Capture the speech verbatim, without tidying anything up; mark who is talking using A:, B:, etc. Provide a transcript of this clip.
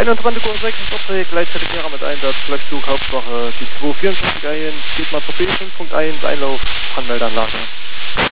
A: einundzwanzig Uhr sechsundvierzig, Gleitzeitig mit Einsatz, Flagzug, Hauptwache, die zwei vierundzwanzig ein, geht mal zur B fünf Punkt eins, Einlauf, Anmeldeanlage.